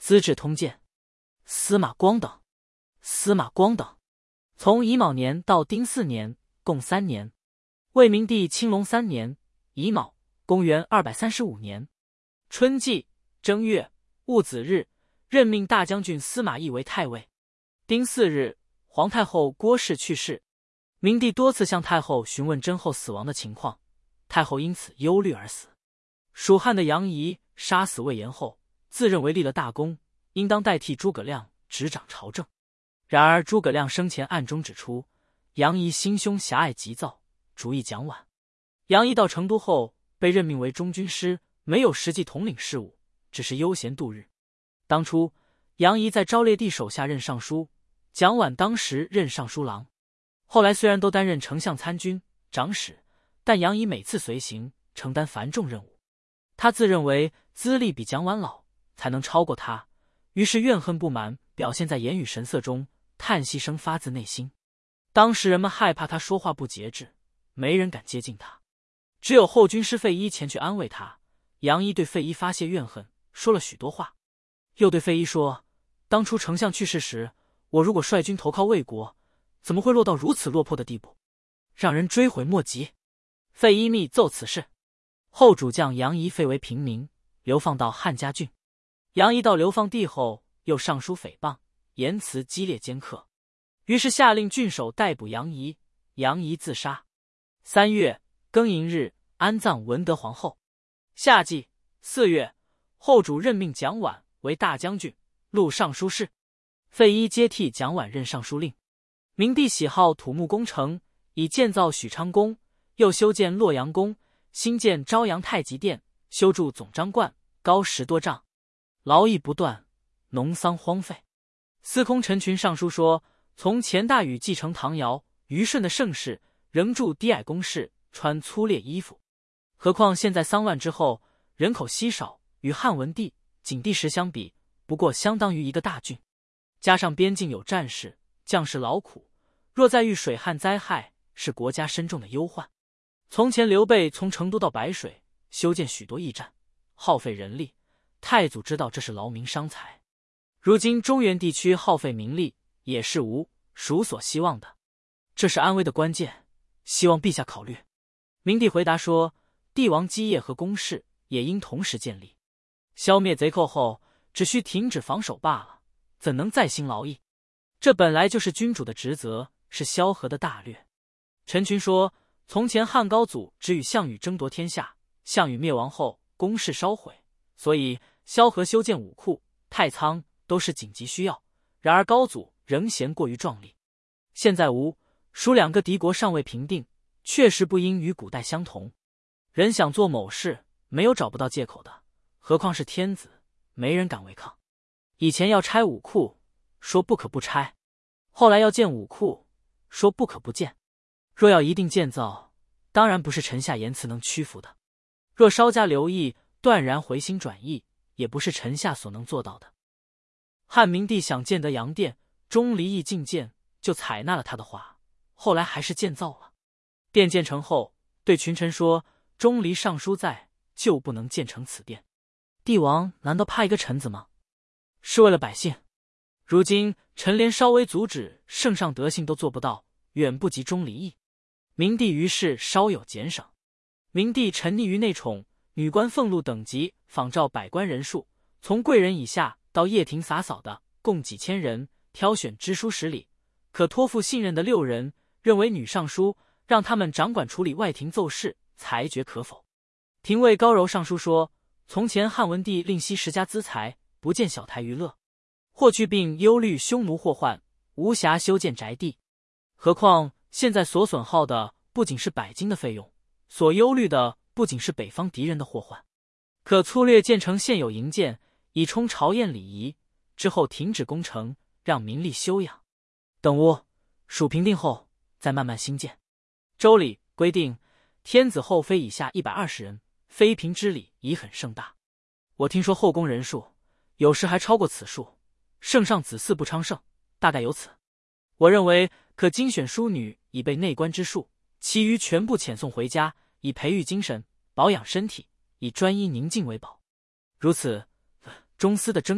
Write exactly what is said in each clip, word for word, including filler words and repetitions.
资治通鉴》，司马光等。司马光等，从乙卯年到丁巳年，共三年。魏明帝青龙三年，乙卯，公元二百三十五年春季正月戊子日，任命大将军司马懿为太尉。丁巳日，皇太后郭氏去世。明帝多次向太后询问真后死亡的情况，太后因此忧虑而死。蜀汉的杨仪杀死魏延后，自认为立了大功，应当代替诸葛亮执掌朝政。然而诸葛亮生前暗中指出，杨仪心胸狭隘急躁，主意蒋琬。杨仪到成都后被任命为中军师，没有实际统领事务，只是悠闲度日。当初杨仪在昭烈帝手下任尚书，蒋琬当时任尚书郎。后来虽然都担任丞相参军、长史，但杨仪每次随行，承担繁重任务。他自认为资历比蒋琬老，才能超过他，于是怨恨不满表现在言语神色中，叹息声发自内心。当时人们害怕他说话不节制，没人敢接近他，只有后军师费祎前去安慰他。杨仪对费祎发泄怨恨，说了许多话，又对费祎说，当初丞相去世时，我如果率军投靠魏国，怎么会落到如此落魄的地步，让人追悔莫及。费祎密奏此事后，主将杨仪废为平民，流放到汉家郡。杨仪到流放地后，又上书诽谤，言辞激烈尖刻，于是下令郡守逮捕杨仪，杨仪自杀。三月庚寅日，安葬文德皇后。夏季四月，后主任命蒋琬为大将军、录尚书事，费祎接替蒋琬任尚书令。明帝喜好土木工程，以建造许昌宫，又修建洛阳宫，新建昭阳太极殿，修筑总章观，高十多丈，劳役不断，农桑荒废。司空陈群上书说，从钱大禹继承唐尧、虞舜的盛世，仍住低矮宫室，穿粗劣衣服。何况现在丧乱之后，人口稀少，与汉文帝、景帝时相比，不过相当于一个大郡。加上边境有战事，将士劳苦，若再遇水旱灾害，是国家深重的忧患。从前刘备从成都到白水，修建许多驿站，耗费人力，太祖知道这是劳民伤财。如今中原地区耗费民力，也是无蜀所希望的，这是安危的关键，希望陛下考虑。明帝回答说，帝王基业和宫室也应同时建立，消灭贼寇后，只需停止防守罢了，怎能再兴劳役？这本来就是君主的职责，是萧何的大略。陈群说，从前汉高祖只与项羽争夺天下，项羽灭亡后，宫室烧毁，所以萧何修建武库、太仓都是紧急需要。然而高祖仍嫌过于壮丽。现在吴、蜀两个敌国尚未平定，确实不应与古代相同。人想做某事，没有找不到借口的，何况是天子，没人敢违抗。以前要拆武库，说不可不拆，后来要建武库，说不可不建。若要一定建造，当然不是臣下言辞能屈服的。若稍加留意，断然回心转意，也不是臣下所能做到的。汉明帝想建德阳殿，钟离义进谏，就采纳了他的话，后来还是建造了。殿建成后，对群臣说，钟离尚书在，就不能建成此殿。帝王难道怕一个臣子吗？是为了百姓。如今臣连稍微阻止圣上德性都做不到，远不及钟离义。明帝于是稍有减省。明帝沉溺于内宠，女官俸禄等级仿照百官人数，从贵人以下到掖庭洒扫的共几千人，挑选知书识礼可托付信任的六人，认为女尚书，让他们掌管处理外廷奏事，裁决可否。廷尉高柔上书说，从前汉文帝令惜十家资财，不建小台娱乐，霍去病忧虑匈奴祸患，无暇修建宅地。何况现在所损耗的不仅是百金的费用，所忧虑的不仅是北方敌人的祸患，可粗略建成现有营建，以充朝宴礼仪，之后停止工程，让民力休养。等吴、蜀平定后，再慢慢兴建。周礼规定，天子后妃以下一百二十人，妃嫔之礼已很盛大。我听说后宫人数有时还超过此数，圣上子嗣不昌盛，大概有此。我认为可精选淑女以备内官之术，其余全部遣送回家，以培育精神，保养身体，以专一宁静为宝。如此，中司的征召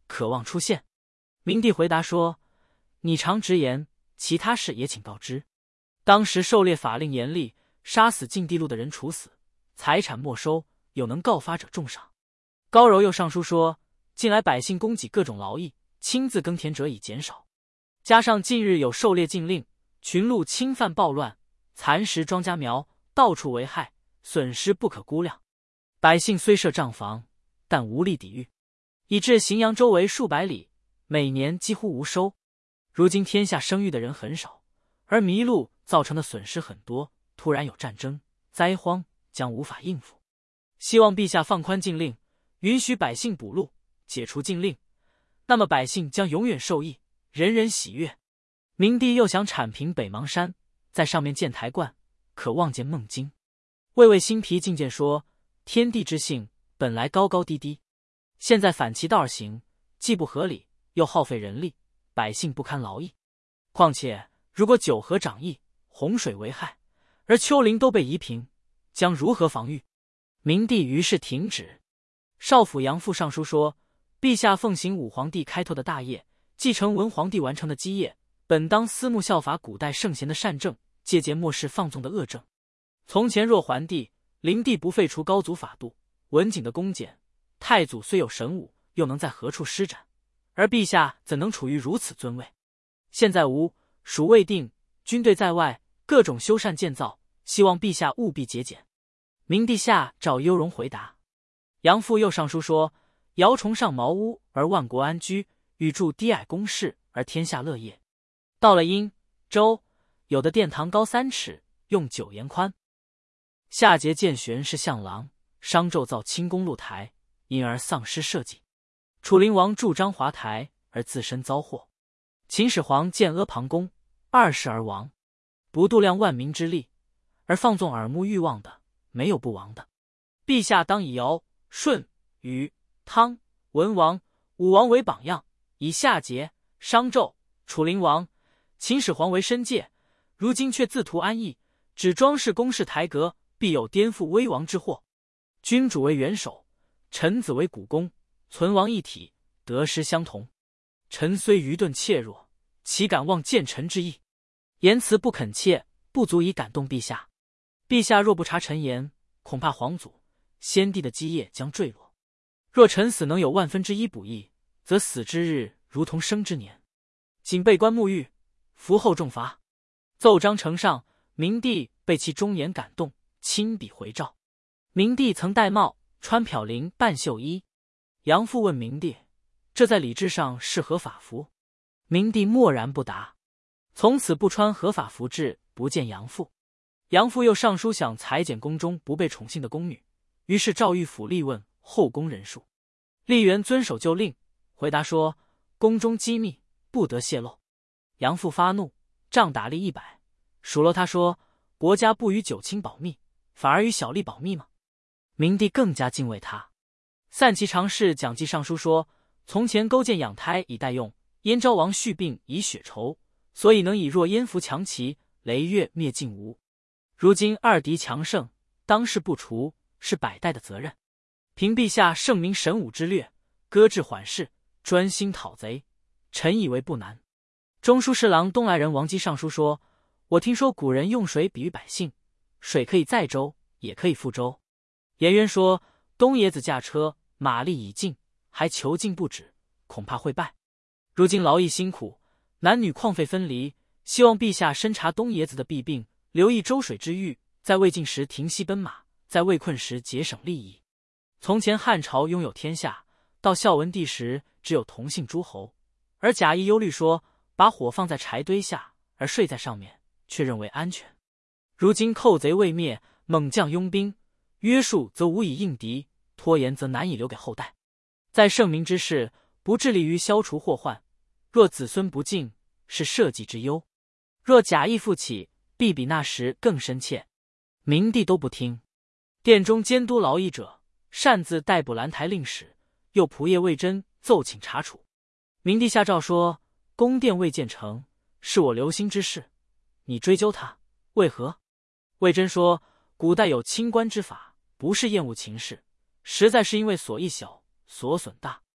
渴望出现。明帝回答说：你常直言，其他事也请告知。当时狩猎法令严厉，杀死禁地路的人处死，财产没收，有能告发者重赏。高柔又上书说，近来百姓供给各种劳役，亲自耕田者已减少，加上近日有狩猎禁令，群鹿侵犯暴乱，蚕食庄稼苗，到处为害，损失不可估量。百姓虽设帐房，但无力抵御，以致荥阳周围数百里，每年几乎无收。如今天下生育的人很少，而迷路造成的损失很多，突然有战争、灾荒，将无法应付。希望陛下放宽禁令，允许百姓捕鹿，解除禁令，那么百姓将永远受益，人人喜悦。明帝又想铲平北邙山，在上面建台观，可望见梦经。魏魏新皮进谏说，天地之性本来高高低低，现在反其道而行，既不合理，又耗费人力，百姓不堪劳役。况且如果九河涨溢，洪水为害，而丘陵都被夷平，将如何防御？明帝于是停止。少府杨父上书说，陛下奉行武皇帝开拓的大业，继承文皇帝完成的基业，本当思慕效法古代圣贤的善政，戒节末世放纵的恶政。从前若桓帝、灵帝不废除高祖法度、文景的恭俭，太祖虽有神武，又能在何处施展？而陛下怎能处于如此尊位？现在吴、蜀未定，军队在外，各种修缮建造，希望陛下务必节俭。明帝下诏雍容回答。杨父又上书说，尧崇尚茅屋而万国安居，禹筑低矮宫室而天下乐业。到了殷、周，有的殿堂高三尺，用九檐宽。夏桀建玄是向廊，商纣造清宫露台，因而丧失社稷。楚灵王筑章华台，而自身遭祸。秦始皇建阿房宫，二世而亡。不度量万民之力，而放纵耳目欲望的，没有不亡的。陛下当以尧、舜、禹、汤、文王、武王为榜样，以夏桀、商纣、楚灵王、秦始皇为申诫，如今却自图安逸，只装饰宫室台阁，必有颠覆危亡之祸。君主为元首，臣子为股肱，存亡一体，得失相同。臣虽愚钝怯弱，岂敢忘谏臣之意？言辞不恳切，不足以感动陛下。陛下若不察臣言，恐怕皇祖、先帝的基业将坠落。若臣死能有万分之一补益，则死之日如同生之年。谨备棺沐浴，服后重罚。奏章呈上，明帝被其忠言感动，亲笔回诏。明帝曾戴帽，穿飘绫半袖衣。杨父问明帝，这在礼制上是何法服？明帝默然不答，从此不穿合法服制，不见杨父。杨父又上书想裁减宫中不被宠幸的宫女，于是诏谕府吏问后宫人数。吏员遵守旧令，回答说宫中机密不得泄露。杨父发怒，杖打吏一百，数落他说，国家不与九卿保密，反而与小吏保密吗？明帝更加敬畏他。散骑常侍蒋济上书说，从前勾践养胎以待用，燕昭王续病以血仇，所以能以若燕服强齐，雷月灭晋吴。如今二敌强盛，当世不除，是百代的责任。凭陛下圣明神武之略，搁置缓事，专心讨贼，臣以为不难。中书侍郎东莱人王基上书说，我听说古人用水比喻百姓，水可以载舟，也可以覆舟。颜渊说，东野子驾车，马力已尽，还求进不止，恐怕会败。如今劳役辛苦，男女旷废分离，希望陛下深察东野子的弊病，留意周水之欲，在未尽时停息奔马，在未困时节省利益。从前汉朝拥有天下，到孝文帝时只有同姓诸侯，而贾谊忧虑说，把火放在柴堆下，而睡在上面，却认为安全。如今寇贼未灭，猛将拥兵，约束则无以应敌，拖延则难以留给后代。在圣明之事，不致力于消除祸患，若子孙不敬，是社稷之忧。若假意复起，必比那时更深切。明帝都不听。殿中监督劳役者，擅自逮捕兰台令史，又仆射魏征奏请查处。明帝下诏说，宫殿未建成，是我留心之事，你追究他为何？魏征说，古代有清官之法，不是厌恶情事，实在是因为所益小，所损大。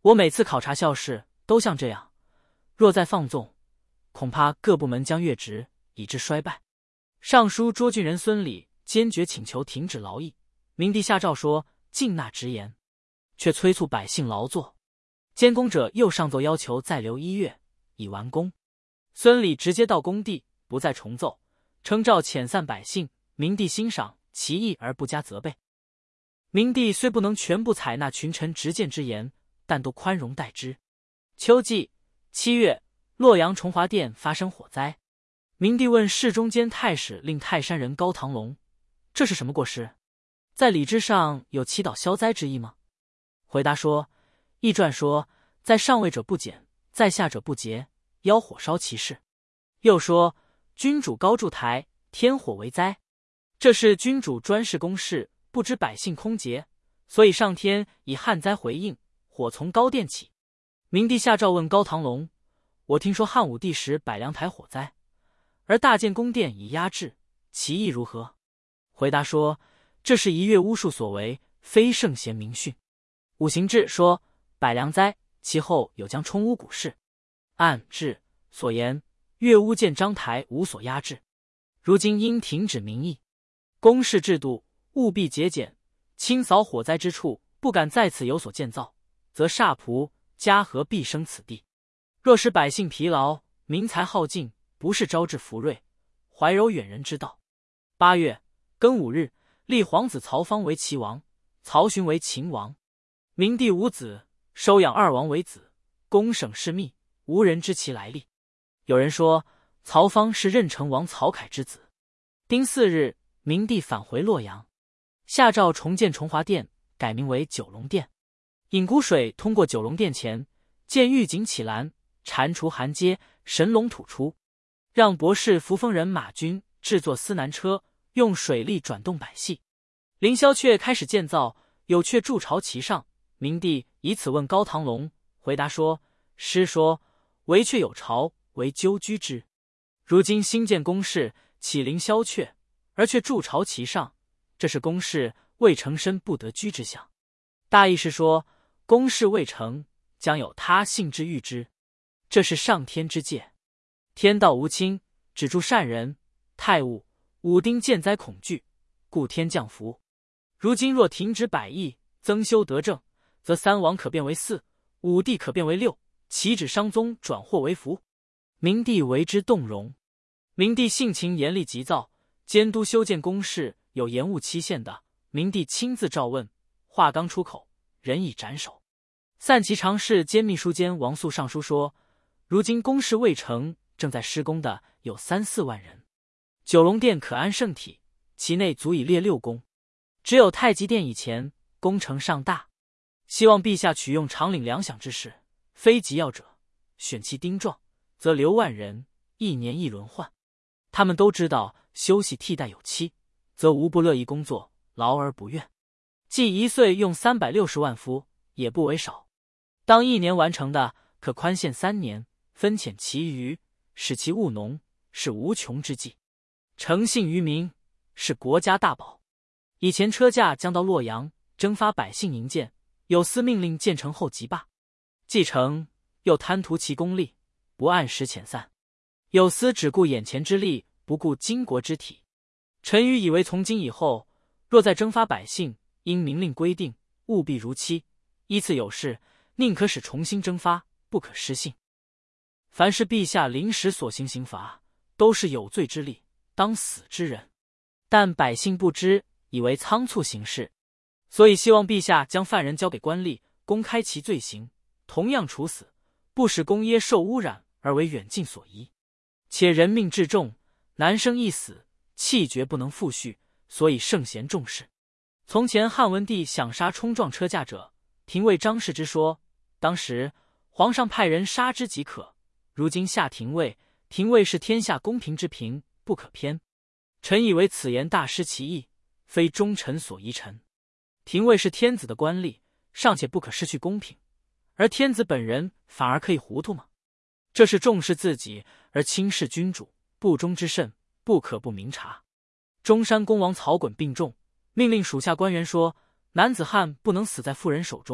我每次考察校事都像这样，若再放纵，恐怕各部门将越职，以致衰败。尚书捉郡人孙礼坚决请求停止劳役，明帝下诏说尽纳直言，却催促百姓劳作。监工者又上奏要求再留一月以完工。孙礼直接到工地，不再重奏，称诏遣散百姓。明帝欣赏其意而不加责备。明帝虽不能全部采纳群臣直谏之言，但都宽容待之。秋季七月，洛阳崇华殿发生火灾。明帝问侍中兼太史令泰山人高唐龙：“这是什么过失？在礼制上有祈祷消灾之意吗？”回答说：“易传说，在上位者不减，在下者不节，邀火烧其事。又说，君主高筑台，天火为灾。这是君主专事公事，不知百姓空节，所以上天以旱灾回应，火从高殿起。”明帝下诏问高唐龙：“我听说汉武帝时百梁台火灾，而大建宫殿以压制，其意如何？”回答说：“这是一月巫术所为，非圣贤明训。五行志说百梁灾，其后有将冲巫蛊事。按志所言，月巫见章台无所压制，如今应停止民意。公事制度务必节俭，清扫火灾之处，不敢在此有所建造，则煞仆家和必生此地。若使百姓疲劳，民财耗尽，不是招致福瑞，怀柔远人之道。”八月庚午日，立皇子曹芳为齐王，曹询为秦王。明帝无子，收养二王为子，公省事密，无人知其来历。有人说曹芳是任城王曹凯之子。丁巳日，明帝返回洛阳，下诏重建崇华殿，改名为九龙殿。引谷水通过九龙殿前，见御景起栏，蟾蜍寒阶，神龙吐出，让博士扶风人马军制作司南车，用水力转动百戏。凌霄阙开始建造，有阙筑巢其上。明帝以此问高唐龙，回答说：“诗说惟阙有巢，惟鸠居之。如今新建宫室，起凌霄阙，而却筑巢其上，这是宫室未成身不得居之象。”大意是说，宫室未成，将有他幸之欲之，这是上天之戒。天道无亲，只助善人。太戊、武丁见灾恐惧，故天降福。如今若停止百亿，增修德政，则三王可变为四，五帝可变为六，岂止商宗转祸为福？明帝为之动容。明帝性情严厉急躁，监督修建宫室有延误期限的，明帝亲自召问，话刚出口，人已斩首。散骑常侍兼秘书监王肃上书说，如今宫室未成，正在施工的有三四万人。九龙殿可安圣体，其内足以列六宫，只有太极殿以前工程尚大，希望陛下取用常领粮饷之事，非急要者，选其丁壮，则留万人，一年一轮换。他们都知道休息替代有期，则无不乐意工作，劳而不怨。即一岁用三百六十万夫，也不为少。当一年完成的，可宽限三年，分遣其余，使其务农，是无穷之计。诚信于民，是国家大宝。以前车驾将到洛阳，征发百姓营建，有司命令建成后即罢。既成，又贪图其功利，不按时遣散。有司只顾眼前之利，不顾经国之体。臣愚以为从今以后，若再征发百姓，应明令规定，务必如期。依次有事，宁可使重新征发，不可失信。凡是陛下临时所行刑罚，都是有罪之吏，当死之人。但百姓不知，以为仓促行事，所以希望陛下将犯人交给官吏，公开其罪行，同样处死，不使公耶受污染而为远近所疑。且人命至重，难生一死，气绝不能复续，所以圣贤重视。从前汉文帝想杀冲撞车驾者，廷尉张氏之说，当时皇上派人杀之即可。如今下廷尉，廷尉是天下公平之平，不可偏。臣以为此言大失其意，非忠臣所宜臣。廷尉是天子的官吏，尚且不可失去公平，而天子本人反而可以糊涂吗？这是重视自己而轻视君主，不忠之甚，不可不明察。中山公王曹衮病重，命令属下官员说，男子汉不能死在妇人手中，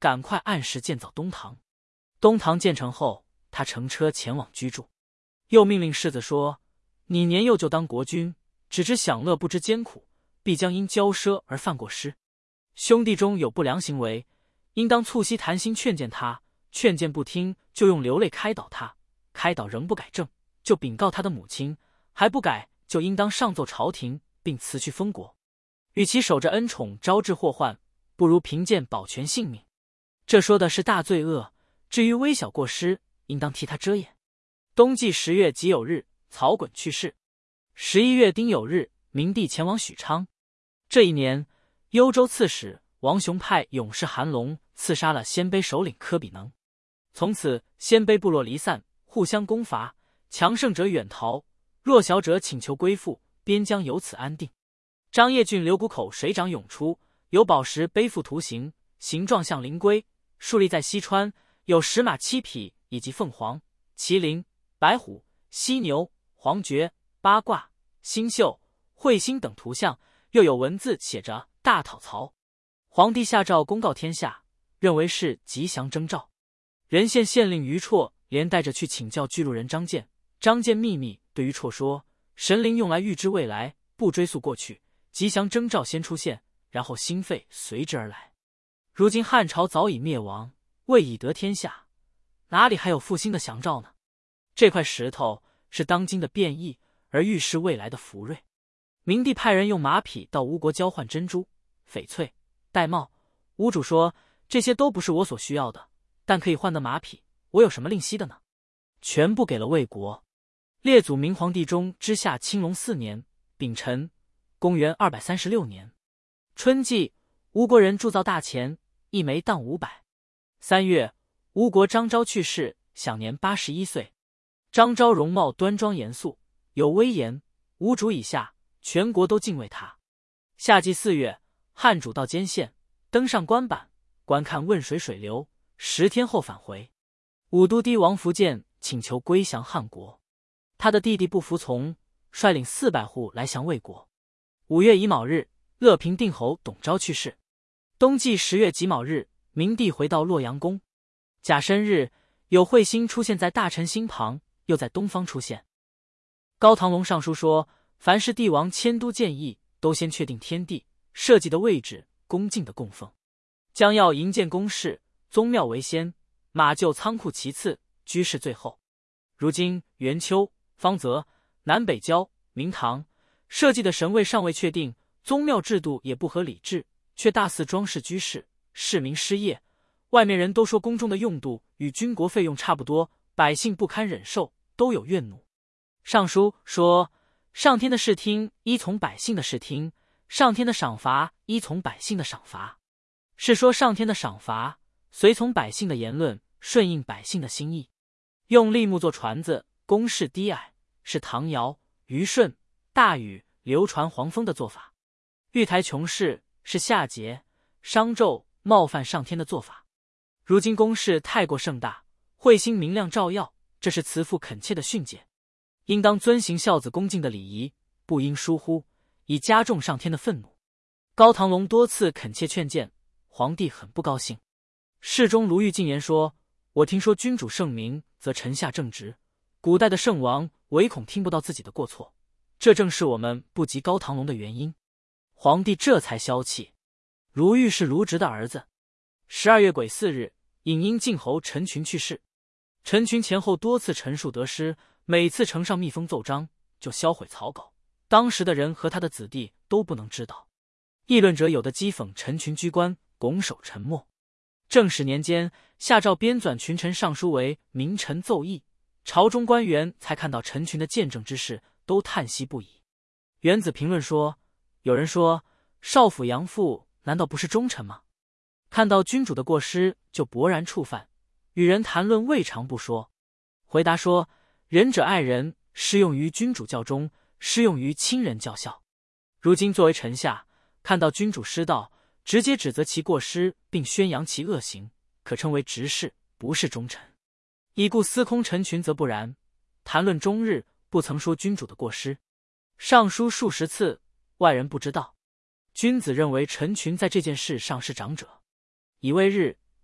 赶快按时建造东堂。东堂建成后，他乘车前往居住，又命令世子说：“你年幼就当国君，只知享乐不知艰苦，必将因骄奢而犯过失。兄弟中有不良行为，应当促膝谈心劝谏他，劝谏不听，就用流泪开导他，开导仍不改正，就禀告他的母亲，还不改，就应当上奏朝廷，并辞去封国。与其守着恩宠招致祸患，不如贫贱保全性命。这说的是大罪恶，至于微小过失，应当替他遮掩。”冬季十月己酉日，曹衮去世。十一月丁酉日，明帝前往许昌。这一年，幽州刺史王雄派勇士韩龙刺杀了鲜卑首领柯比能。从此，鲜卑部落离散，互相攻伐，强盛者远逃，弱小者请求归附，边疆由此安定。张掖郡刘谷口水涨涌出，有宝石背负图形，形状像灵龟，竖立在西川，有石马七匹，以及凤凰、麒麟、白虎、犀牛、黄雀、八卦、星宿、彗星等图像，又有文字写着“大讨曹”。皇帝下诏公告天下，认为是吉祥征兆。仁县县令于绰连带着去请教巨鹿人张建。张建秘密对于绰说：“神灵用来预知未来，不追溯过去，吉祥征兆先出现，然后兴废随之而来。如今汉朝早已灭亡，未已得天下，哪里还有复兴的祥兆呢？这块石头是当今的变异，而预示未来的福瑞。”明帝派人用马匹到吴国交换珍珠、翡翠、玳瑁。吴主说：“这些都不是我所需要的，但可以换得马匹，我有什么吝惜的呢？”全部给了魏国。列祖明皇帝中之下青龙四年丙辰，公元二百三十六年春季，吴国人铸造大钱，一枚当五百。三月，吴国张昭去世，享年八十一岁。张昭容貌端庄严肃，有威严，吴主以下全国都敬畏他。夏季四月，汉主到监县，登上官板，观看汶水水流，十天后返回。武都帝王苻建请求归降汉国，他的弟弟不服从，率领四百户来降魏国。五月乙卯日，乐平定侯董昭去世。冬季十月己卯日，明帝回到洛阳宫。甲申日，有彗星出现在大辰星旁，又在东方出现。高唐龙上书说，凡是帝王迁都建议，都先确定天地、社稷的位置、恭敬的供奉，将要营建宫室，宗庙为先，马厩仓库其次，居室最后。如今元丘、方泽、南北郊、明堂社稷的神位尚未确定，宗庙制度也不合理制，却大肆装饰居室，市民失业，外面人都说宫中的用度与军国费用差不多，百姓不堪忍受，都有怨怒。上书说，上天的视听依从百姓的视听，上天的赏罚依从百姓的赏罚，是说上天的赏罚随从百姓的言论，顺应百姓的心意。用栎木做船子，宫室低矮，是唐尧、虞舜、大禹流传黄蜂的做法。玉台琼室是夏桀、商纣冒犯上天的做法。如今宫室太过盛大，彗星明亮照耀，这是慈父恳切的训诫，应当遵行孝子恭敬的礼仪，不应疏忽，以加重上天的愤怒。高唐龙多次恳切劝谏，皇帝很不高兴。侍中卢玉进言说，我听说君主圣明，则臣下正直，古代的圣王唯恐听不到自己的过错，这正是我们不及高唐龙的原因。皇帝这才消气。卢玉是卢植的儿子。十二月癸巳日，颍阴晋侯陈群去世。陈群前后多次陈述得失，每次呈上密封奏章，就销毁草稿，当时的人和他的子弟都不能知道。议论者有的讥讽陈群居官，拱手沉默。正始年间，下诏编纂群臣上书为名臣奏议，朝中官员才看到陈群的见证之事，都叹息不已。元子评论说，有人说少府杨父难道不是忠臣吗？看到君主的过失就勃然触犯，与人谈论未尝不说。回答说，仁者爱人，适用于君主教忠，适用于亲人教孝。如今作为臣下，看到君主失道，直接指责其过失，并宣扬其恶行，可称为直事，不是忠臣。已故司空陈群则不然，谈论终日，不曾说君主的过失。上书数十次，外人不知道。君子认为陈群在这件事上是长者。乙未日，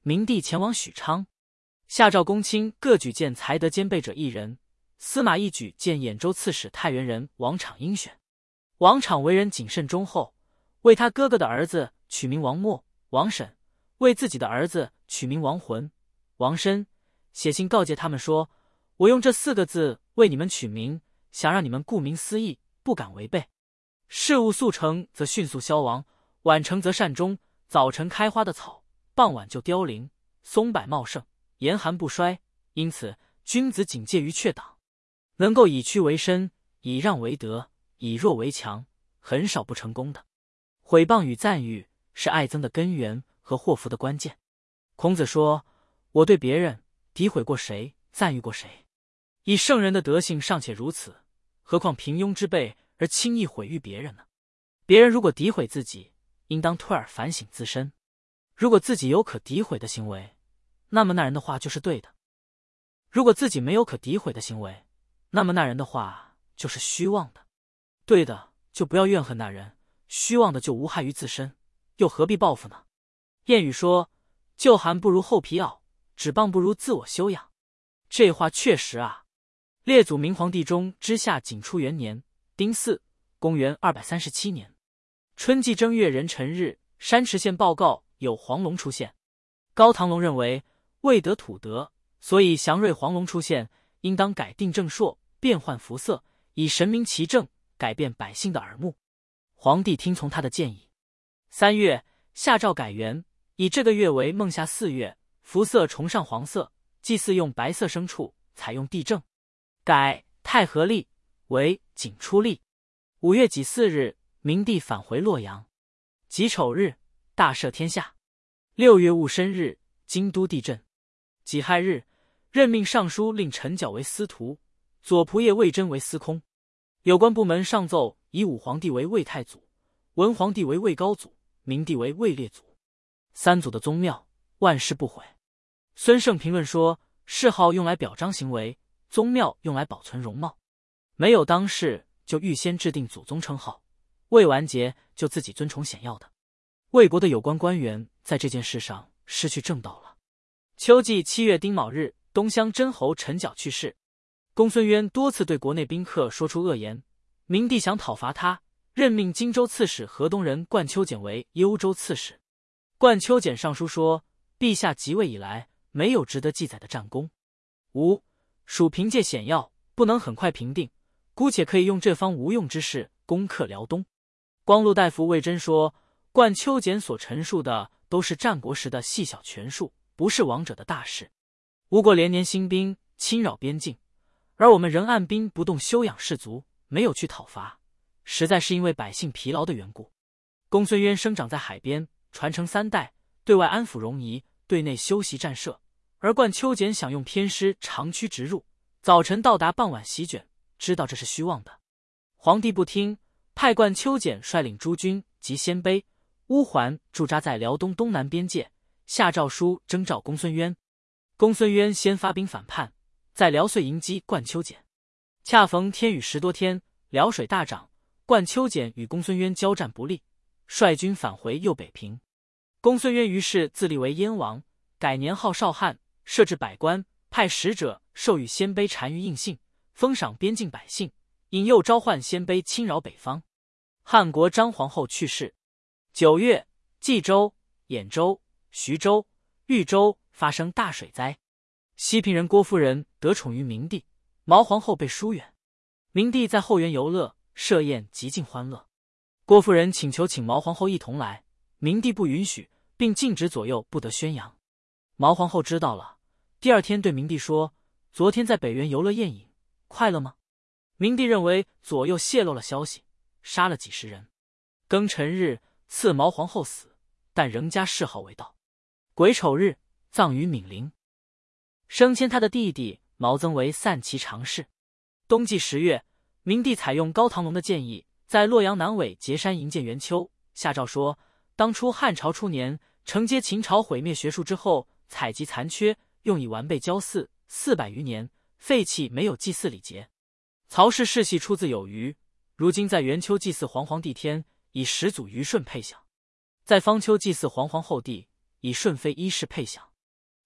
明帝前往许昌，下诏公卿各举荐才德兼备者一人。司马懿举荐兖州刺史太原人王昶应选。王昶为人谨慎忠厚，为他哥哥的儿子取名王默、王审，为自己的儿子取名王浑、王申，写信告诫他们说：我用这四个字为你们取名，想让你们顾名思义，不敢违背。事物速成则迅速消亡，晚成则善终。早晨开花的草，傍晚就凋零；松柏茂盛，严寒不衰。因此君子警戒于却党，能够以屈为伸，以让为德，以弱为强，很少不成功的。毁谤与赞誉是爱憎的根源和祸福的关键。孔子说：我对别人诋毁过谁，赞誉过谁？以圣人的德性尚且如此，何况平庸之辈而轻易毁誉别人呢？别人如果诋毁自己，应当退而反省自身。如果自己有可诋毁的行为，那么那人的话就是对的；如果自己没有可诋毁的行为，那么那人的话就是虚妄的。对的就不要怨恨那人，虚妄的就无害于自身，又何必报复呢？谚语说：旧寒不如厚皮袄，纸棒不如自我修养。这话确实啊。列祖明皇帝中之下景初元年丁巳，公元二百三十七年春季正月壬辰日，山池县报告有黄龙出现。高唐龙认为未得土德，所以祥瑞黄龙出现，应当改定正朔，变换服色，以神明其政，改变百姓的耳目。皇帝听从他的建议。三月，下诏改元，以这个月为孟夏四月，服色崇尚黄色，祭祀用白色牲畜，采用地正。改太和历为景初历。五月己巳日，明帝返回洛阳。己丑日，大赦天下。六月戊申日，京都地震。己亥日，任命尚书令陈缴为司徒，左仆射魏征为司空。有关部门上奏以武皇帝为魏太祖，文皇帝为魏高祖，明帝为魏烈祖。三祖的宗庙，万世不毁。孙胜评论说：谥号用来表彰行为，宗庙用来保存容貌。没有当世就预先制定祖宗称号，未完结就自己尊崇显要的。魏国的有关官员在这件事上失去正道了。秋季七月丁卯日，东乡真侯陈缴去世。公孙渊多次对国内宾客说出恶言，明帝想讨伐他，任命荆州刺史河东人冠丘简为幽州刺史。冠丘简上书说：陛下即位以来，没有值得记载的战功。吾属凭借险要，不能很快平定，姑且可以用这方无用之事攻克辽东。光禄大夫魏征说：冠丘简所陈述的都是战国时的细小权术，不是王者的大事。吴国连年兴兵侵扰边境，而我们仍按兵不动，休养士卒，没有去讨伐，实在是因为百姓疲劳的缘故。公孙渊生长在海边，传承三代，对外安抚容夷，对内修习战射，而冠丘简想用偏师长驱直入，早晨到达，傍晚席卷，知道这是虚妄的。皇帝不听，派冠丘简率领诸军及鲜卑、乌桓驻扎在辽东东南边界，下诏书征召公孙渊。公孙渊先发兵反叛，在辽遂迎击冠丘简。恰逢天雨十多天，辽水大涨，冠丘简与公孙渊交战不利，率军返回右北平。公孙渊于是自立为燕王，改年号少汉，设置百官，派使者授予鲜卑单于印信，封赏边境百姓，引诱召唤鲜卑侵扰北方。汉国张皇后去世。九月，冀州、兖州、徐州、豫州发生大水灾，西平人郭夫人得宠于明帝，毛皇后被疏远。明帝在后园游乐设宴，极尽欢乐。郭夫人请求请毛皇后一同来，明帝不允许，并禁止左右不得宣扬。毛皇后知道了，第二天对明帝说：昨天在北园游乐宴饮，快乐吗？明帝认为左右泄露了消息，杀了几十人。庚辰日，赐毛皇后死，但仍加谥号为道。癸丑日，葬于闵陵，升迁他的弟弟毛曾为散骑常侍。冬季十月，明帝采用高唐龙的建议，在洛阳南纬结山营建元丘，下诏说：当初汉朝初年，承接秦朝毁灭学术之后，采集残缺，用以完备郊祀，四百余年，废弃没有祭祀礼节。曹氏世系出自有余，如今在元丘祭祀皇皇帝天，以始祖虞舜配享；在方丘祭祀皇皇后帝，以顺妃伊氏配享。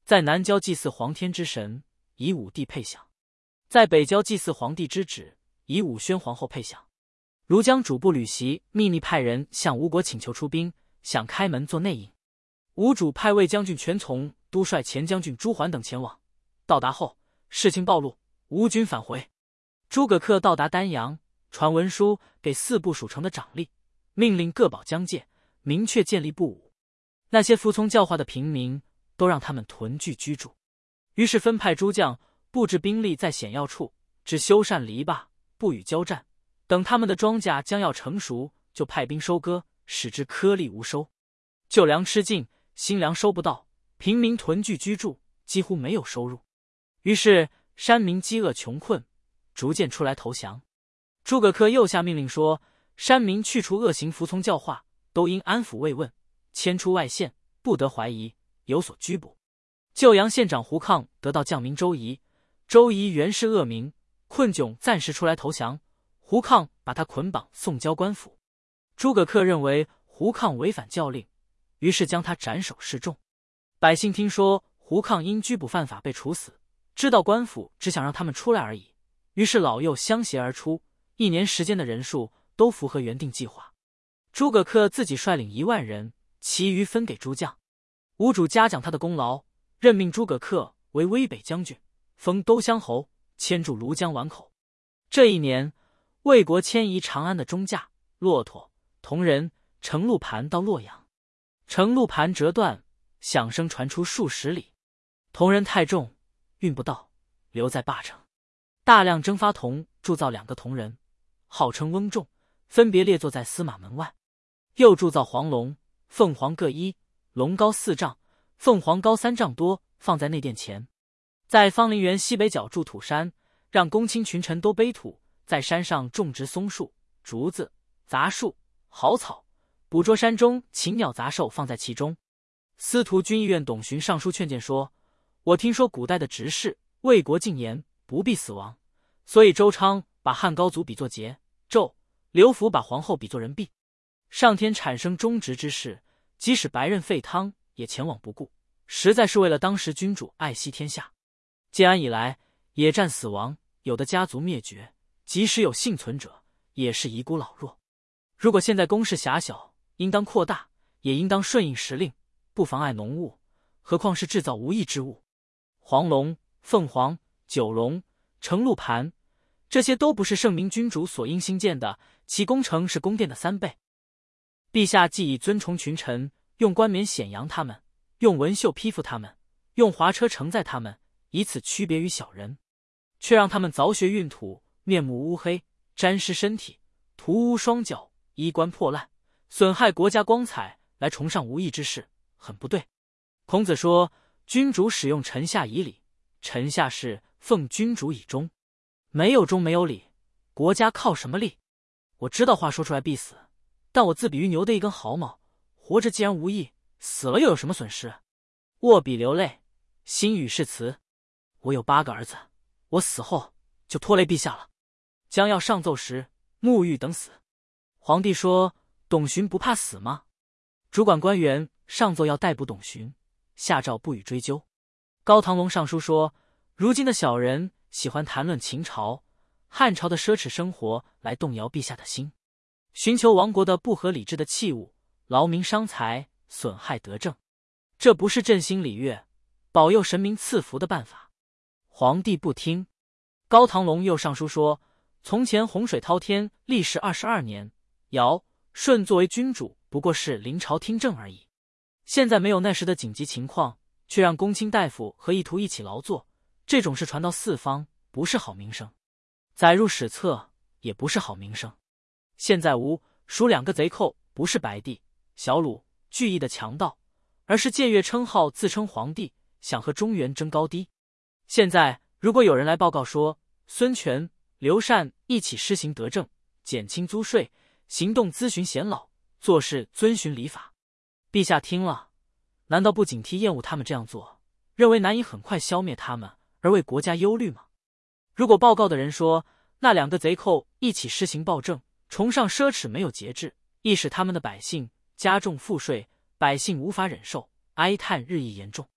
在南郊祭祀皇天之神，以武帝配享；在北郊祭祀皇帝之旨，以武宣皇后配享。如将主簿吕袭秘密派人向吴国请求出兵，想开门做内应。吴主派魏将军全从、都帅前将军朱桓等前往。到达后，事情暴露，吴军返回。诸葛恪到达丹阳，传文书给四部属城的长吏，命令各保疆界，明确建立部伍。那些服从教化的平民都让他们屯聚居住。于是分派诸将布置兵力在险要处，只修缮篱笆，不与交战。等他们的庄稼将要成熟，就派兵收割，使之颗粒无收。旧粮吃尽，新粮收不到，平民屯聚居住，几乎没有收入。于是山民饥饿穷困，逐渐出来投降。诸葛恪又下命令说，山民去除恶行，服从教化，都应安抚慰问，迁出外县，不得怀疑，有所拘捕。旧阳县长胡抗得到将名周仪，周仪原是恶民，困窘暂时出来投降，胡抗把他捆绑送交官府。诸葛恪认为胡抗违反教令，于是将他斩首示众。百姓听说胡抗因拘捕犯法被处死，知道官府只想让他们出来而已，于是老幼相携而出，一年时间的人数都符合原定计划。诸葛恪自己率领一万人，其余分给诸将。吴主嘉奖他的功劳，任命诸葛恪为威北将军，封都乡侯，迁驻庐江宛口。这一年，魏国迁移长安的中驾、骆驼、铜人、程鹿盘到洛阳。程鹿盘折断，响声传出数十里。铜人太重，运不到，留在霸城。大量征发铜铸造两个铜人，号称翁仲，分别列坐在司马门外。又铸造黄龙，凤凰各一，龙高四丈，凤凰高三丈多，放在内殿前。在芳林园西北角筑土山，让公卿群臣都背土，在山上种植松树、竹子、杂树、好草，捕捉山中禽鸟杂兽，放在其中。司徒军议院董询上书劝谏说，我听说古代的执事为国进言，不必死亡，所以周昌把汉高祖比作桀、纣，刘福把皇后比作人婢。上天产生忠直之事，即使白刃废汤也前往不顾，实在是为了当时君主爱惜天下。建安以来，野战死亡，有的家族灭绝，即使有幸存者，也是遗孤老弱。如果现在宫室狭小，应当扩大，也应当顺应时令，不妨碍农务，何况是制造无益之物。黄龙、凤凰、九龙、程鹿盘，这些都不是圣明君主所应兴建的，其工程是宫殿的三倍。陛下既以尊崇群臣，用冠冕显扬他们，用文绣披覆他们，用华车承载他们，以此区别于小人，却让他们凿穴运土，面目乌黑，沾湿身体，涂污双脚，衣冠破烂，损害国家光彩，来崇尚无益之事，很不对。孔子说，君主使用臣下以礼，臣下是奉君主以忠，没有忠没有礼，国家靠什么立？我知道话说出来必死，但我自比于牛的一根毫毛，活着既然无益，死了又有什么损失？握笔流泪，心语誓词。我有八个儿子，我死后就拖累陛下了。将要上奏时，沐浴等死。皇帝说，董询不怕死吗？主管官员上奏要逮捕董询，下诏不予追究。高唐龙上书说，如今的小人喜欢谈论秦朝、汉朝的奢侈生活，来动摇陛下的心，寻求亡国的不合理智的器物，劳民伤财，损害德政，这不是振兴礼乐、保佑神明赐福的办法。皇帝不听。高唐龙又上书说，从前洪水滔天，历时二十二年，尧、舜作为君主，不过是临朝听政而已。现在没有那时的紧急情况，却让公卿大夫和议徒一起劳作，这种事传到四方，不是好名声；载入史册，也不是好名声。现在吴、蜀两个贼寇，不是白帝、小鲁、巨义的强盗，而是僭越称号，自称皇帝，想和中原争高低。现在如果有人来报告说，孙权、刘禅一起施行德政，减轻租税，行动咨询贤老，做事遵循礼法，陛下听了，难道不警惕厌恶他们这样做，认为难以很快消灭他们，而为国家忧虑吗？如果报告的人说，那两个贼寇一起施行暴政，崇尚奢侈，没有节制，亦使他们的百姓加重赋税，百姓无法忍受，哀叹日益严重，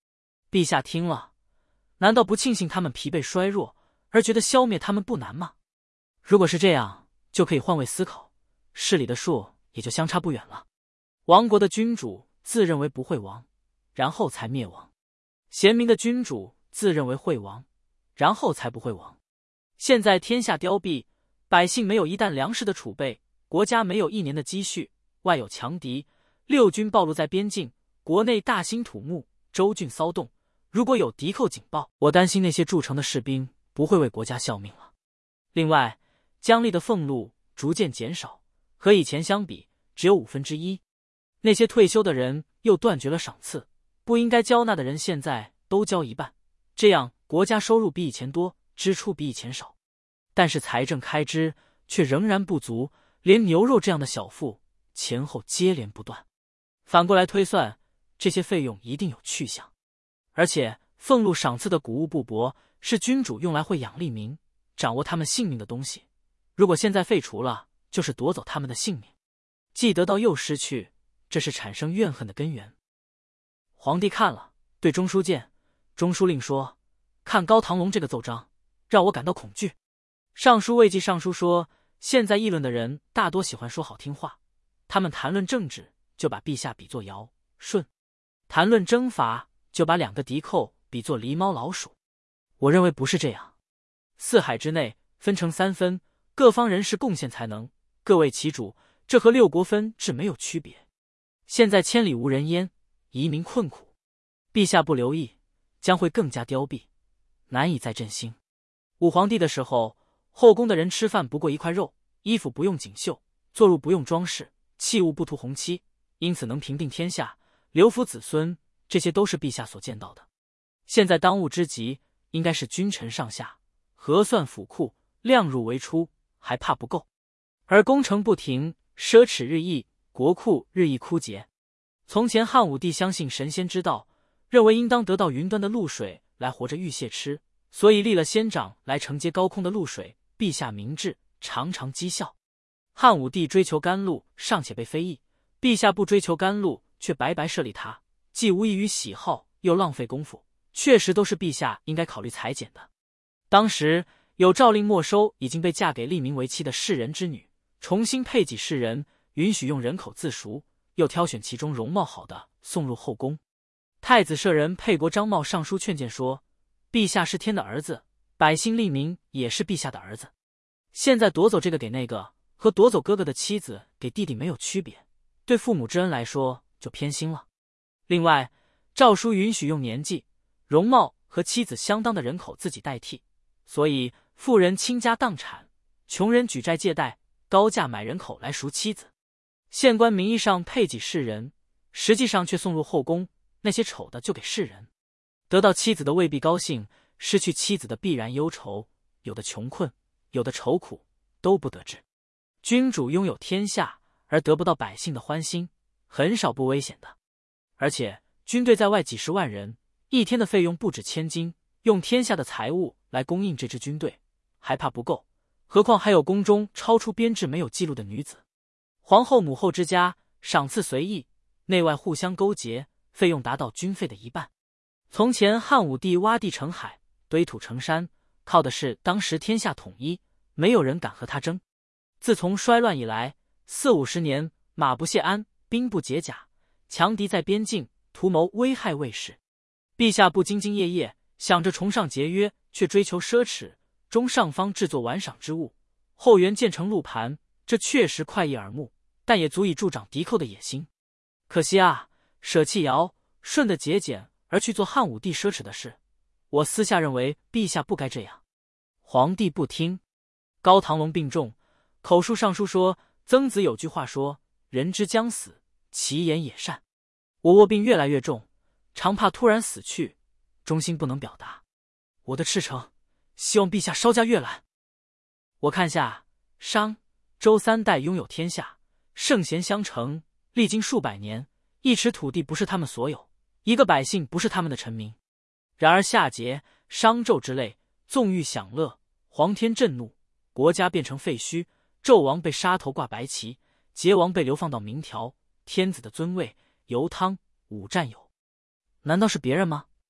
陛下听了，难道不庆幸他们疲惫衰弱，而觉得消灭他们不难吗？如果是这样，就可以换位思考，势力的数也就相差不远了。亡国的君主自认为不会亡，然后才灭亡；贤明的君主自认为会亡，然后才不会亡。现在天下凋敝，百姓没有一担粮食的储备，国家没有一年的积蓄，外有强敌，六军暴露在边境，国内大兴土木，州郡骚动。如果有敌寇警报，我担心那些筑城的士兵不会为国家效命了。另外，姜吏的俸禄逐渐减少，和以前相比只有五分之一。那些退休的人又断绝了赏赐，不应该交纳的人现在都交一半，这样国家收入比以前多，支出比以前少，但是财政开支却仍然不足，连牛肉这样的小富前后接连不断。反过来推算，这些费用一定有去向。而且俸禄赏赐的谷物布帛是君主用来会养利民，掌握他们性命的东西，如果现在废除了，就是夺走他们的性命，既得到又失去，这是产生怨恨的根源。皇帝看了，对中书监、中书令说：“看高唐龙这个奏章，让我感到恐惧。”尚书魏济上书说：“现在议论的人大多喜欢说好听话，他们谈论政治就把陛下比作尧、舜，谈论征伐就把两个敌寇比作狸猫老鼠。我认为不是这样。四海之内分成三分，各方人士贡献才能，各为其主，这和六国分治没有区别。现在千里无人烟，移民困苦，陛下不留意，将会更加凋敝，难以再振兴。武皇帝的时候，后宫的人吃饭不过一块肉，衣服不用锦绣，坐入不用装饰，器物不涂红漆，因此能平定天下，留福子孙，这些都是陛下所见到的。现在当务之急应该是君臣上下核算府库，量入为出，还怕不够？而工程不停，奢侈日益，国库日益枯竭。从前汉武帝相信神仙之道，认为应当得到云端的露水来活着浴蟹吃，所以立了仙长来承接高空的露水。陛下明智，常常讥笑。汉武帝追求甘露尚且被非议，陛下不追求甘露却白白设立他，既无异于喜好，又浪费功夫，确实都是陛下应该考虑裁减的。当时有诏令没收已经被嫁给利民为妻的世人之女，重新配给世人，允许用人口自赎，又挑选其中容貌好的送入后宫。太子舍人沛国张茂上书劝谏说：“陛下是天的儿子，百姓利民也是陛下的儿子。现在夺走这个给那个，和夺走哥哥的妻子给弟弟没有区别，对父母之恩来说就偏心了。另外，诏书允许用年纪、容貌和妻子相当的人口自己代替，所以富人倾家荡产，穷人举债借贷，高价买人口来赎妻子。县官名义上配给世人，实际上却送入后宫，那些丑的就给世人。得到妻子的未必高兴，失去妻子的必然忧愁，有的穷困，有的愁苦，都不得志。君主拥有天下而得不到百姓的欢心，很少不危险的。而且军队在外几十万人，一天的费用不止千金，用天下的财物来供应这支军队，还怕不够？何况还有宫中超出编制没有记录的女子。皇后母后之家赏赐随意，内外互相勾结，费用达到军费的一半。从前汉武帝挖地成海，堆土成山，靠的是当时天下统一，没有人敢和他争。自从衰乱以来，四五十年马不谢鞍，兵不解甲，强敌在边境，图谋危害卫士。陛下不兢兢业业，想着崇尚节约，却追求奢侈，中上方制作玩赏之物，后园建成路盘，这确实快意耳目，但也足以助长敌寇的野心。可惜啊，舍弃尧、舜的节俭而去做汉武帝奢侈的事，我私下认为陛下不该这样。皇帝不听。高唐龙病重，口述上书说，曾子有句话说：“人之将死，其言也善。”我卧病越来越重，常怕突然死去，忠心不能表达。我的赤诚，希望陛下稍加阅览。我看下商、周三代拥有天下，圣贤相承，历经数百年，一尺土地不是他们所有，一个百姓不是他们的臣民。然而夏桀、商纣之类，纵欲享乐，皇天震怒，国家变成废墟，纣王被杀头挂白旗，桀王被流放到明条，天子的尊位由汤、武占有。难道是别人吗？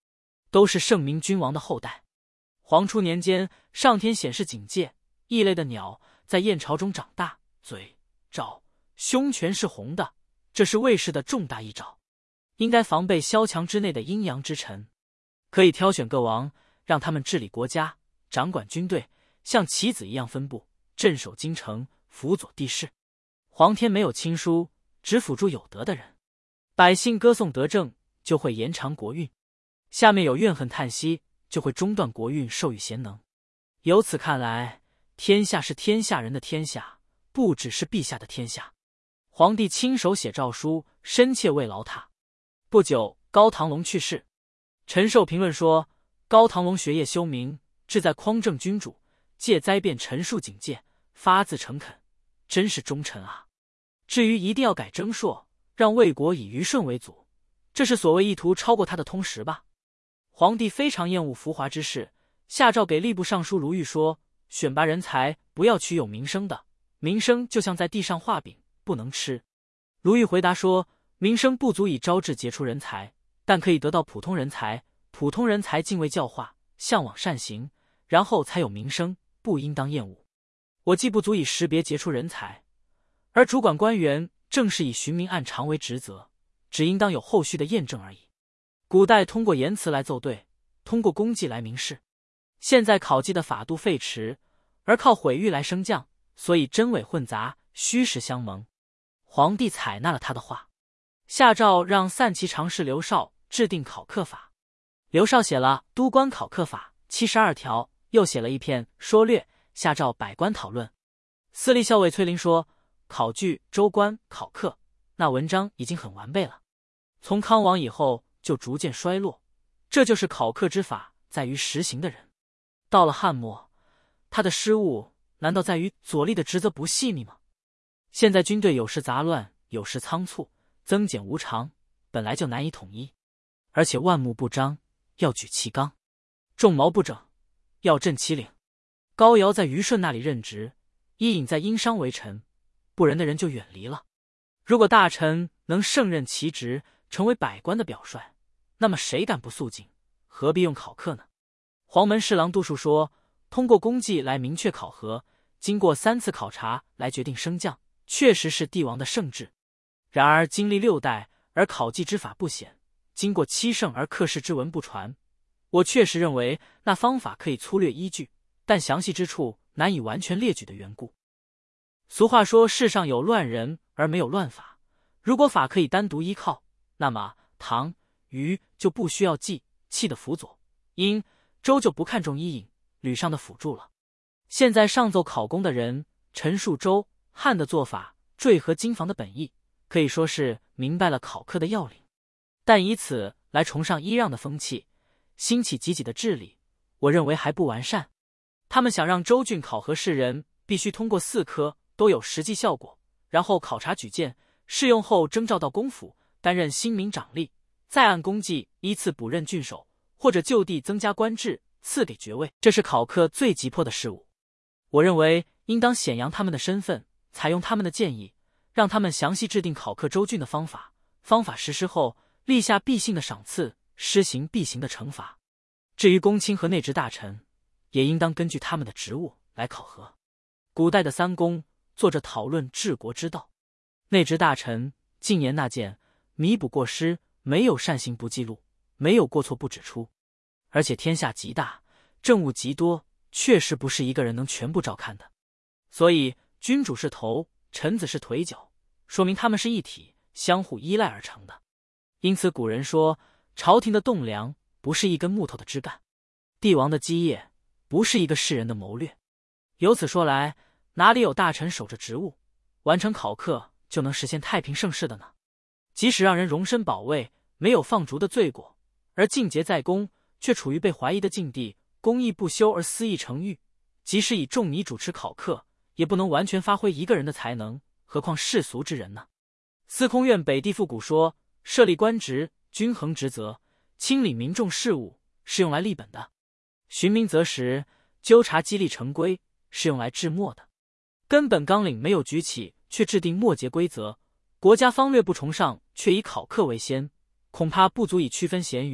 都是圣明君王的后代。黄初年间，上天显示警戒，异类的鸟在燕巢中长大，嘴、爪、胸全是红的，这是魏氏的重大异兆，应该防备萧墙之内的阴阳之臣。可以挑选各王，让他们治理国家，掌管军队，像棋子一样分布，镇守京城，辅佐帝室。皇天没有亲疏，只辅助有德的人，百姓歌颂德政，就会延长国运；下面有怨恨叹息，就会中断国运，授予贤能。由此看来，天下是天下人的天下，不只是陛下的天下。皇帝亲手写诏书，深切慰劳他。不久，高唐龙去世。陈寿评论说，高唐龙学业修明，志在匡正君主，借灾变陈述警戒，发自诚恳，真是忠臣啊。至于一定要改征朔，让魏国以虞舜为祖，这是所谓意图超过他的通识吧。皇帝非常厌恶浮华之事，下诏给吏部尚书卢昱说，选拔人才不要取有名声的，名声就像在地上画饼，不能吃。卢昱回答说，名声不足以招致杰出人才，但可以得到普通人才，普通人才敬畏教化，向往善行，然后才有名声，不应当厌恶。我既不足以识别杰出人才，而主管官员正是以寻明暗常为职责，只应当有后续的验证而已。古代通过言辞来奏对，通过功绩来明示，现在考绩的法度废弛，而靠毁誉来升降，所以真伪混杂，虚实相蒙。皇帝采纳了他的话，下诏让散骑常侍刘绍制定考课法。刘绍写了《都官考课法》七十二条，又写了一篇说略，下诏百官讨论。司隶校尉崔林说，考据州官考课那文章已经很完备了，从康王以后就逐渐衰落，这就是考课之法在于实行的人。到了汉末，他的失误难道在于左吏的职责不细密吗？现在军队有时杂乱，有时仓促，增减无常，本来就难以统一，而且万目不张，要举其纲；众毛不整，要振其领。高尧在虞舜那里任职，伊尹在殷商为臣，不仁的人就远离了。如果大臣能胜任其职，成为百官的表率，那么谁敢不肃静？何必用考课呢？黄门侍郎杜述说，通过功绩来明确考核，经过三次考察来决定升降，确实是帝王的圣制。然而经历六代而考绩之法不显，经过七圣而刻世之文不传，我确实认为那方法可以粗略依据，但详细之处难以完全列举的缘故。俗话说，世上有乱人而没有乱法，如果法可以单独依靠，那么唐、虞就不需要纪、契的辅佐，殷、周就不看重伊尹、吕尚的辅助了。现在上奏考功的人陈述周、汉的做法缀合经房的本意，可以说是明白了考课的要领，但以此来崇尚揖让的风气，兴起己己的治理，我认为还不完善。他们想让州郡考核士人必须通过四科都有实际效果，然后考察举荐，试用后征召到公府担任新民长吏，再按功绩依次补任郡守，或者就地增加官制，赐给爵位，这是考课最急迫的事务。我认为应当显扬他们的身份，采用他们的建议，让他们详细制定考课州郡的方法，方法实施后立下必信的赏赐，施行必行的惩罚。至于公卿和内职大臣，也应当根据他们的职务来考核。古代的三公坐着讨论治国之道，内职大臣进言纳谏，弥补过失，没有善行不记录，没有过错不指出。而且天下极大，政务极多，确实不是一个人能全部照看的。所以君主是头，臣子是腿脚，说明他们是一体，相互依赖而成的。因此古人说，朝廷的栋梁不是一根木头的枝干，帝王的基业不是一个世人的谋略。由此说来，哪里有大臣守着职务，完成考课就能实现太平盛世的呢？即使让人容身保卫，没有放逐的罪过，而尽节在公，却处于被怀疑的境地，公义不修而私义成狱，即使以仲尼主持考课，也不能完全发挥一个人的才能，何况世俗之人呢？司空院北地复古说，设立官职，均衡职责，清理民众事务，是用来立本的；寻民择时，纠察激励成规，是用来治末的。根本纲领没有举起，却制定末节规则；国家方略不崇尚，却以考课为先，恐怕不足以区分贤愚，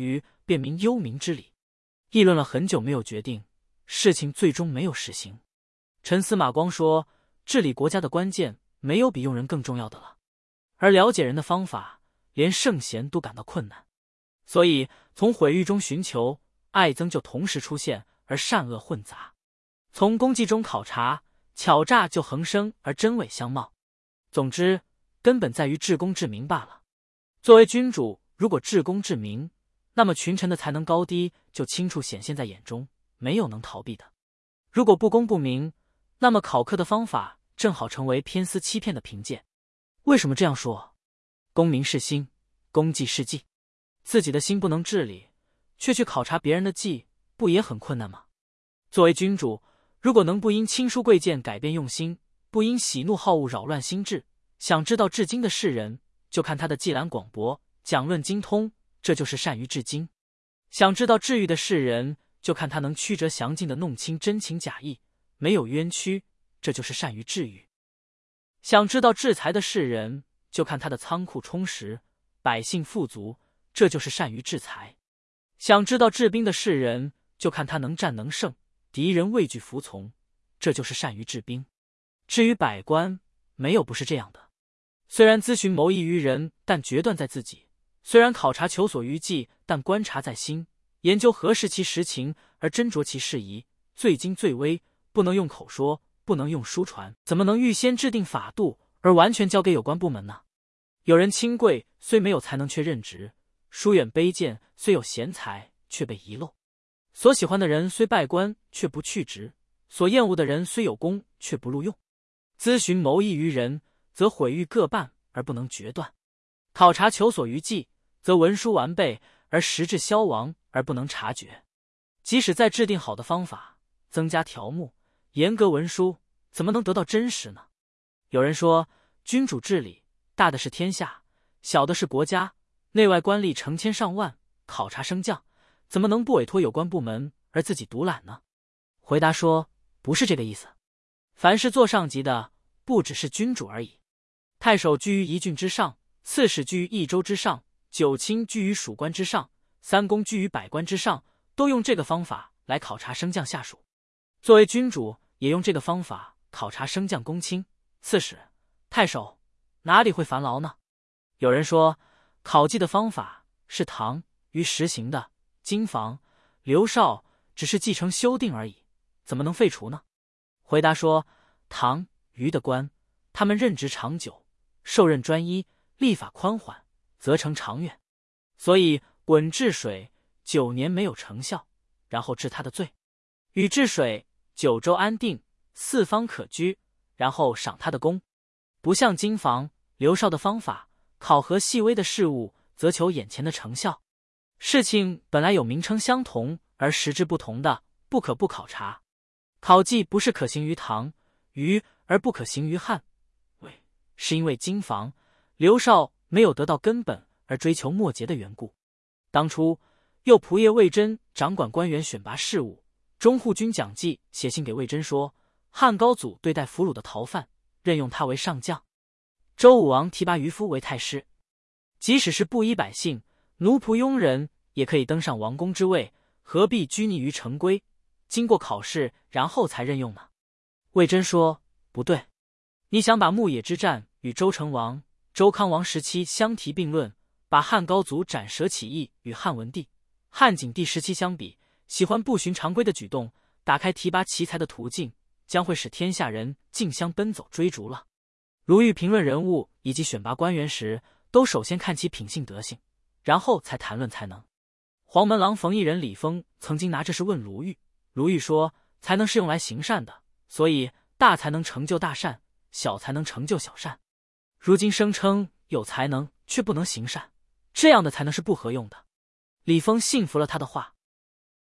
便明幽冥之理。议论了很久没有决定，事情最终没有实行。陈司马光说，治理国家的关键没有比用人更重要的了，而了解人的方法连圣贤都感到困难，所以从毁誉中寻求，爱憎就同时出现，而善恶混杂；从功绩中考察，巧诈就横生，而真伪相貌。总之，根本在于治公治民罢了。作为君主，如果治公治民，那么群臣的才能高低就清楚显现在眼中，没有能逃避的。如果不公不明，那么考科的方法正好成为偏私欺骗的凭借。为什么这样说？公民是心，公绩是纪。自己的心不能治理，却去考察别人的纪，不也很困难吗？作为君主，如果能不因亲疏贵贱改变用心，不因喜怒好恶扰乱心智，想知道治经的世人，就看他的纪览广博，讲论精通，这就是善于治经；想知道治愈的世人，就看他能曲折详尽地弄清真情假意，没有冤屈，这就是善于治愈；想知道治财的世人，就看他的仓库充实，百姓富足，这就是善于治财；想知道治兵的世人，就看他能战能胜，敌人畏惧服从，这就是善于治兵。至于百官，没有不是这样的。虽然咨询谋议于人，但决断在自己；虽然考察求索于纪，但观察在心。研究核实其实情，而斟酌其事宜。最精最微，不能用口说，不能用书传，怎么能预先制定法度，而完全交给有关部门呢？有人清贵，虽没有才能却任职；疏远卑贱，虽有贤才却被遗漏。所喜欢的人虽拜官，却不去职；所厌恶的人虽有功，却不录用。咨询谋议于人，则毁誉各半而不能决断；考察求索于纪，则文书完备而实质消亡而不能察觉。即使再制定好的方法，增加条目，严格文书，怎么能得到真实呢？有人说，君主治理，大的是天下，小的是国家，内外官吏成千上万，考察升降，怎么能不委托有关部门而自己独揽呢？回答说，不是这个意思。凡是做上级的，不只是君主而已。太守居于一郡之上，刺史居于一州之上，九卿居于属官之上，三公居于百官之上，都用这个方法来考察升降下属。作为君主，也用这个方法考察升降公卿、刺史、太守，哪里会烦劳呢？有人说，考纪的方法是唐虞实行的，经房、刘绍只是继承修订而已，怎么能废除呢？回答说，唐虞的官，他们任职长久，受任专一，立法宽缓，责成长远，所以鲧治水九年没有成效，然后治他的罪；禹治水九州安定，四方可居，然后赏他的功。不像经房、刘绍的方法，考核细微的事物，则求眼前的成效。事情本来有名称相同而实质不同的，不可不考察。考纪不是可行于唐、虞而不可行于汉、魏，是因为经房、刘绍没有得到根本而追求末节的缘故。当初右仆射魏征掌管官员选拔事务，中护军蒋济写信给魏征说，汉高祖对待俘虏的逃犯，任用他为上将；周武王提拔渔夫为太师。即使是布衣百姓、奴仆庸人，也可以登上王公之位，何必拘泥于成规，经过考试然后才任用呢？魏征说，不对，你想把牧野之战与周成王、周康王时期相提并论，把汉高祖斩蛇起义与汉文帝、汉景帝时期相比，喜欢不循常规的举动，打开提拔奇才的途径，将会使天下人竞相奔走追逐了。如欲评论人物以及选拔官员时，都首先看其品性德性，然后才谈论才能。黄门郎冯异人李丰曾经拿这事问卢玉，卢玉说，才能是用来行善的，所以大才能成就大善，小才能成就小善。如今声称有才能却不能行善，这样的才能是不合用的。李丰信服了他的话，